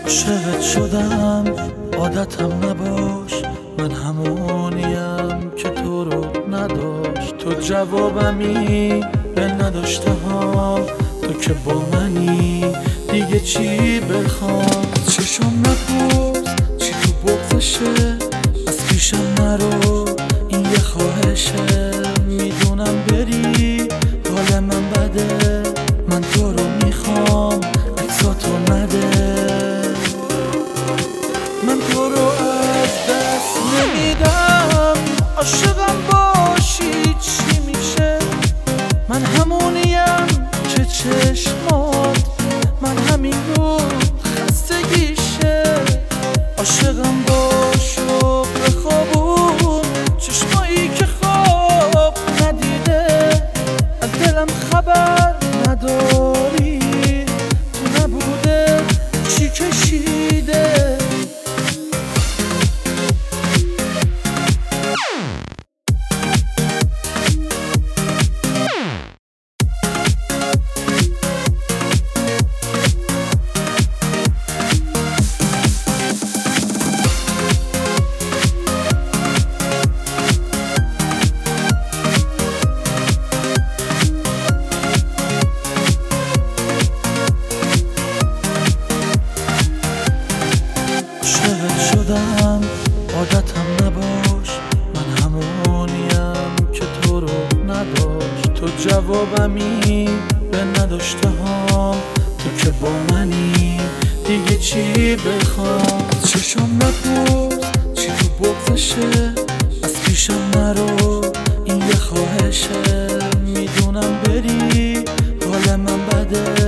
عاشقت شدم عادتم نباش، من همونیم که تو رو نداشت. تو جوابمی به نداشته ها، تو که با منی دیگه چی بخوام. چشم نپرس چی تو بغزشه، از پیشم نرو این یه خواهشه. میدونم بری حال من بده، من تو رو میخوام عکساتو نده. من تو رو از دست نمیدم، عاشقم باشی چی میشه. من همونیم که چشمات من همین رو خستگیشه. عاشقم باش و بخوابون چشمایی که خواب ندیده. از دلم خبر نداری تو نبوده چی کشیده. عاشقت شدم عادتم نباش، من همونیم که تو رو نداشت. تو جوابمی به نداشته ها، تو که با منی دیگه چی بخوام. چشم نپرس چی تو بغزشه، از پیشم نرو این یه خواهشه. میدونم بری حال من بده،